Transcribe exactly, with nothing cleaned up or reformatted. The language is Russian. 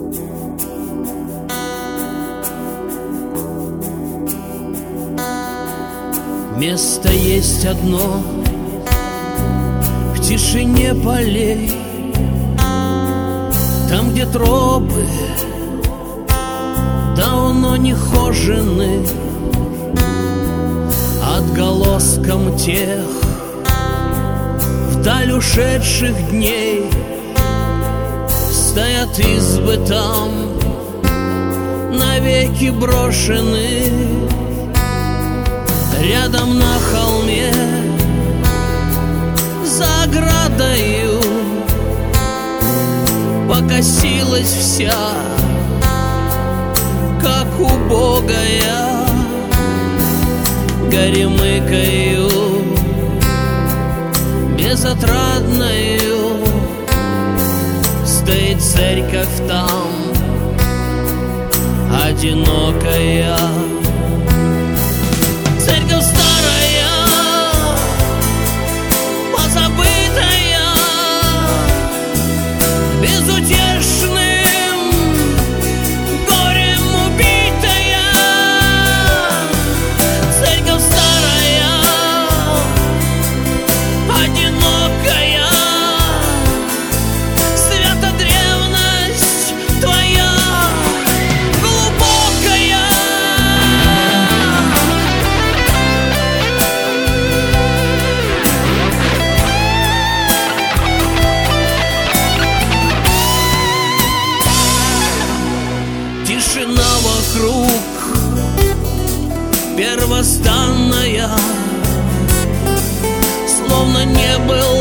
Место есть одно в тишине полей, там, где тропы давно не хожены, отголоском тех вдаль ушедших дней. Стоят избы там, навеки брошены. Рядом на холме, за оградою, покосилась вся, как убогая, горемыкою безотрадною. Стоит церковь там, одинокая. Церковь старая, позабытая, безутешным горем убитая. Церковь старая, одинокая, свята древность твоя глубокая. Тишина вокруг первозданная, словно не был